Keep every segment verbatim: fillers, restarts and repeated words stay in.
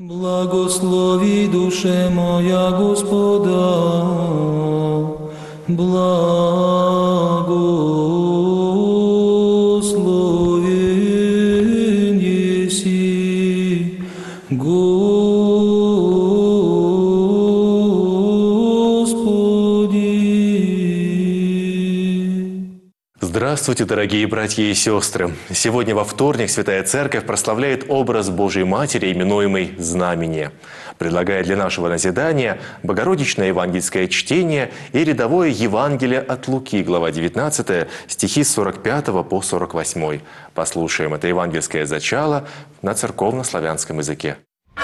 Благослови, душе моя, Господа, благословен еси, Господи. Здравствуйте, дорогие братья и сестры! Сегодня во вторник Святая Церковь прославляет образ Божией Матери, именуемый Знамение. Предлагая для нашего назидания Богородичное евангельское чтение и рядовое Евангелие от Луки, глава девятнадцатая, стихи с сорок пятого по сорок восьмой. Послушаем это евангельское зачало на церковно-славянском языке.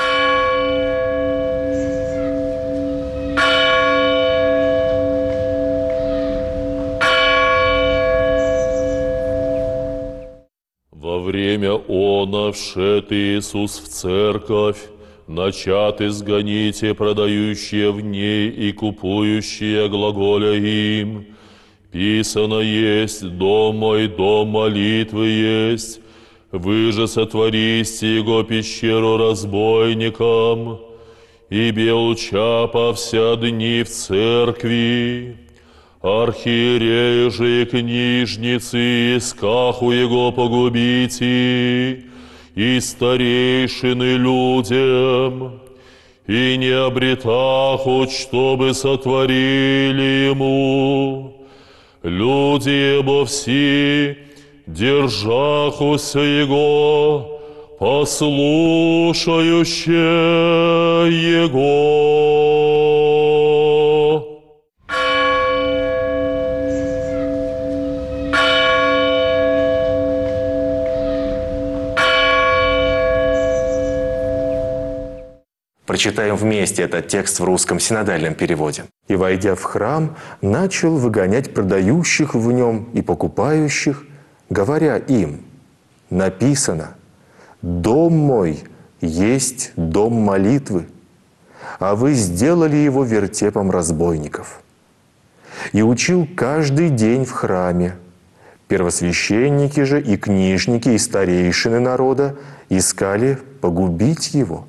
Во время оно вшед Иисус в церковь, начат изгоните продающие в ней и купующие глаголя им. Писано есть, дом мой, дом молитвы есть, вы же сотвористе его пещеру разбойникам, и бел чапа вся дни в церкви. Архиереи же и книжницы, искаху его погубите, и старейшины людям, и не обретахут, чтобы сотворили ему. Люди его все, держахуся его, послушающие его. Прочитаем вместе этот текст в русском синодальном переводе. «И, войдя в храм, начал выгонять продающих в нем и покупающих, говоря им: написано: дом мой есть дом молитвы, а вы сделали его вертепом разбойников. И учил каждый день в храме. Первосвященники же и книжники и старейшины народа искали погубить его,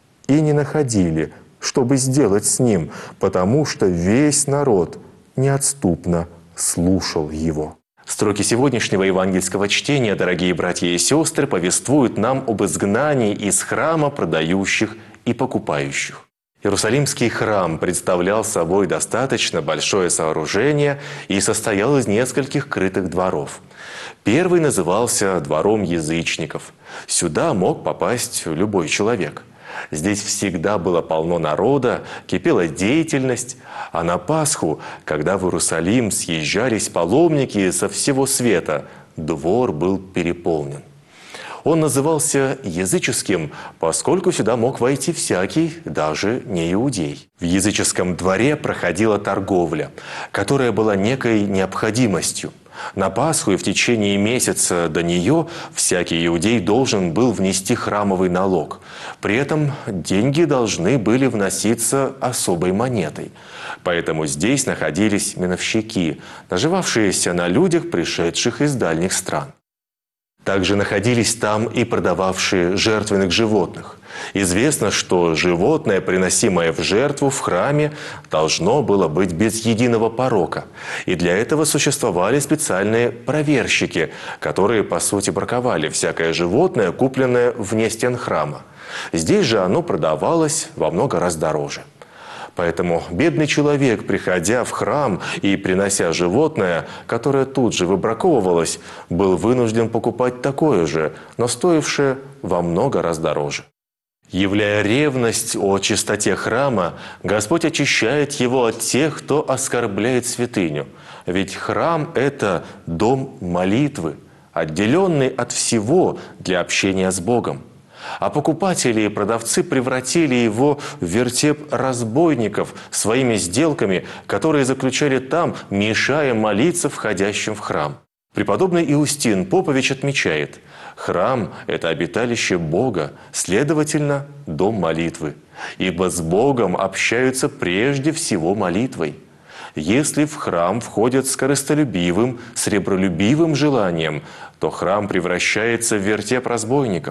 и не находили, чтобы сделать с ним, потому что весь народ неотступно слушал его». Строки сегодняшнего евангельского чтения, дорогие братья и сестры, повествуют нам об изгнании из храма продающих и покупающих. Иерусалимский храм представлял собой достаточно большое сооружение и состоял из нескольких крытых дворов. Первый назывался двором язычников. Сюда мог попасть любой человек. Здесь всегда было полно народа, кипела деятельность, а на Пасху, когда в Иерусалим съезжались паломники со всего света, двор был переполнен. Он назывался языческим, поскольку сюда мог войти всякий, даже не иудей. В языческом дворе проходила торговля, которая была некой необходимостью. На Пасху и в течение месяца до нее всякий иудей должен был внести храмовый налог. При этом деньги должны были вноситься особой монетой. Поэтому здесь находились миновщики, наживавшиеся на людях, пришедших из дальних стран. Также находились там и продававшие жертвенных животных. Известно, что животное, приносимое в жертву в храме, должно было быть без единого порока. И для этого существовали специальные проверщики, которые, по сути, браковали всякое животное, купленное вне стен храма. Здесь же оно продавалось во много раз дороже. Поэтому бедный человек, приходя в храм и принося животное, которое тут же выбраковывалось, был вынужден покупать такое же, но стоившее во много раз дороже. Являя ревность о чистоте храма, Господь очищает его от тех, кто оскорбляет святыню. Ведь храм – это дом молитвы, отделенный от всего для общения с Богом. А покупатели и продавцы превратили его в вертеп разбойников своими сделками, которые заключали там, мешая молиться входящим в храм. Преподобный Иустин Попович отмечает: храм – это обиталище Бога, следовательно, дом молитвы. Ибо с Богом общаются прежде всего молитвой. Если в храм входят с корыстолюбивым, сребролюбивым желанием, то храм превращается в вертеп разбойников.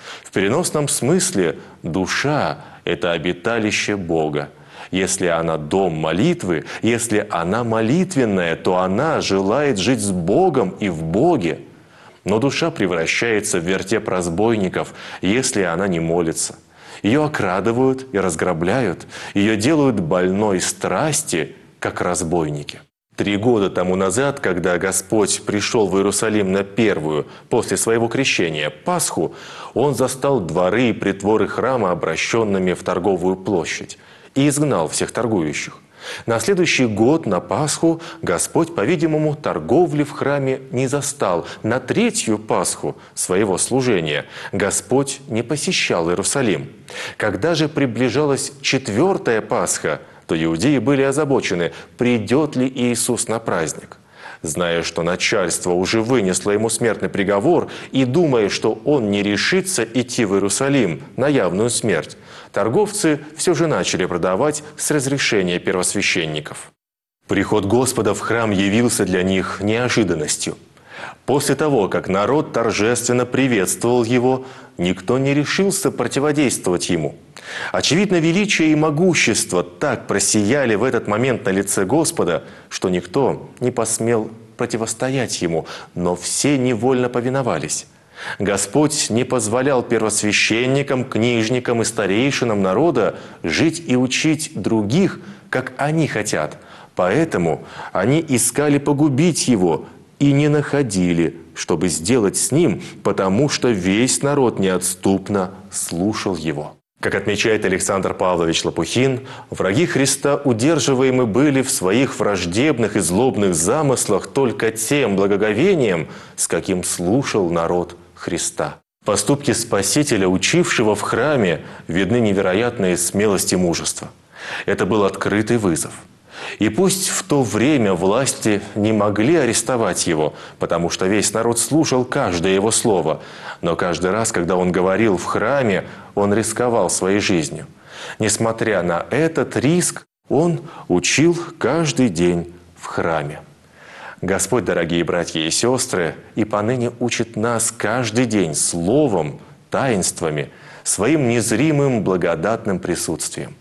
В переносном смысле душа – это обиталище Бога. Если она дом молитвы, если она молитвенная, то она желает жить с Богом и в Боге. Но душа превращается в вертеп разбойников, если она не молится. Ее окрадывают и разграбляют, ее делают больной страсти, как разбойники. Три года тому назад, когда Господь пришел в Иерусалим на первую, после своего крещения, Пасху, Он застал дворы и притворы храма обращенными в торговую площадь и изгнал всех торгующих. На следующий год, на Пасху, Господь, по-видимому, торговли в храме не застал. На третью Пасху своего служения Господь не посещал Иерусалим. Когда же приближалась четвертая Пасха, то иудеи были озабочены, придет ли Иисус на праздник. Зная, что начальство уже вынесло ему смертный приговор, и думая, что он не решится идти в Иерусалим на явную смерть, торговцы все же начали продавать с разрешения первосвященников. Приход Господа в храм явился для них неожиданностью. После того, как народ торжественно приветствовал его, никто не решился противодействовать ему. Очевидно, величие и могущество так просияли в этот момент на лице Господа, что никто не посмел противостоять ему, но все невольно повиновались. Господь не позволял первосвященникам, книжникам и старейшинам народа жить и учить других, как они хотят. Поэтому они искали погубить его и не находили, чтобы сделать с ним, потому что весь народ неотступно слушал его. Как отмечает Александр Павлович Лопухин, враги Христа удерживаемы были в своих враждебных и злобных замыслах только тем благоговением, с каким слушал народ Христа. Поступки Спасителя, учившего в храме, видны невероятные смелость и мужество. Это был открытый вызов. И пусть в то время власти не могли арестовать его, потому что весь народ слушал каждое его слово, но каждый раз, когда он говорил в храме, он рисковал своей жизнью. Несмотря на этот риск, он учил каждый день в храме. Господь, дорогие братья и сестры, и поныне учит нас каждый день словом, таинствами, своим незримым благодатным присутствием.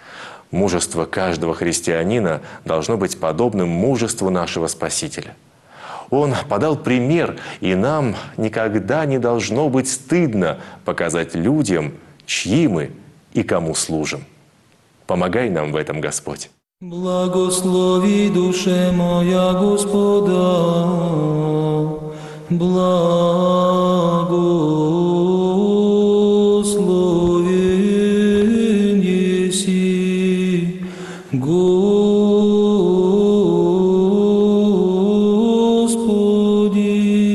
Мужество каждого христианина должно быть подобным мужеству нашего Спасителя. Он подал пример, и нам никогда не должно быть стыдно показать людям, чьи мы и кому служим. Помогай нам в этом, Господь. Благослови душе моя Господа, благословен еси, Господи.